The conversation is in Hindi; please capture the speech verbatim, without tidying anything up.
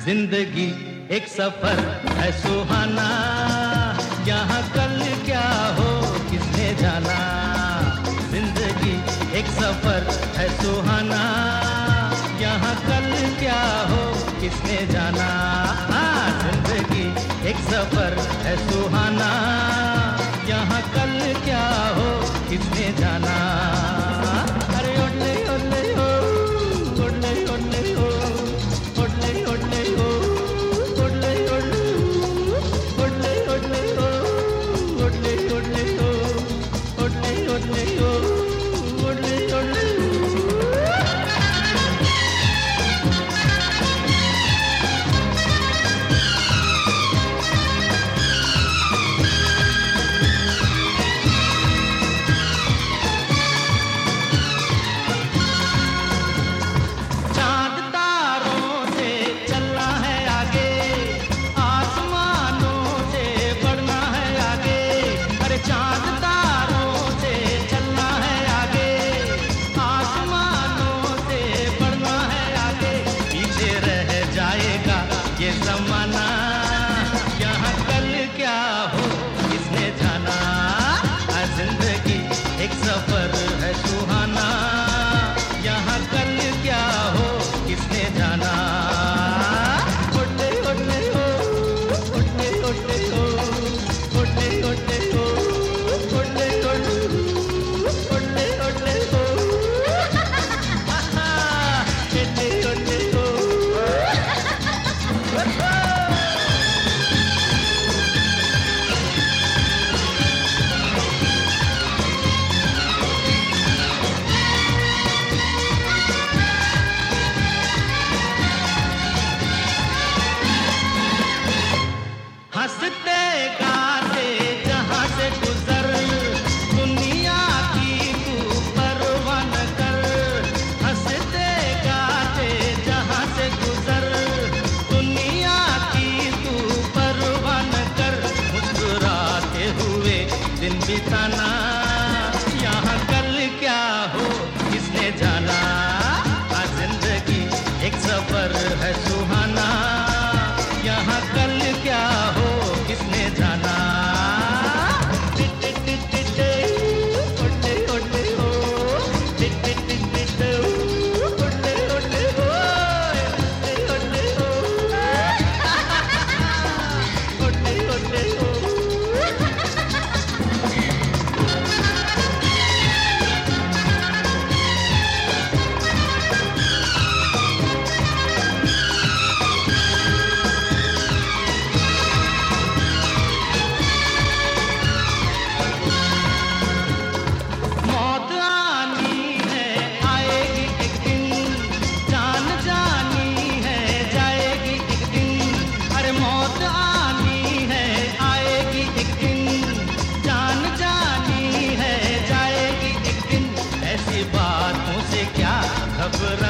जिंदगी एक सफर है सुहाना, यहाँ कल क्या हो किसने जाना। जिंदगी एक सफर है सुहाना, यहाँ कल क्या हो किसने जाना। हाँ, जिंदगी एक सफर है सुहाना, यहाँ कल क्या हो किसने जाना। अरे ओले ओले ओ, ओले ओले ओ, ओले ओले ओ, ओले ओले ओ, ओले ओले ओ, ओले ओले ओ, ओले ओले ओ, ओले ओले ओ। ये ज़माना यहाँ कल क्या हो किसने जाना। जिंदगी एक सफर है सुहाना, यहाँ कल क्या हो किसने जाना। ओले ओले ओ, ओले ओले ओ, ओले ओले ओ, ओले ओले ओ, ओले ओले ओ, ओले ओले ओ। हंसते गाते जहाँ से गुजर, दुनिया की तू परवाह न कर। हंसते गाते जहाँ से गुजर, दुनिया की तू परवाह न कर। मुस्कुराते हुए दिन बिताना, यहाँ कल क्या हो किसने जाना। हाँ, जिंदगी एक सफर है सुहाना, यहाँ कल क्या हो किसने जाना। ओले ओले ओ, ओले ओले ओ, ओले ओले ओ, ओले ओले ओ। बातों से क्या घबरा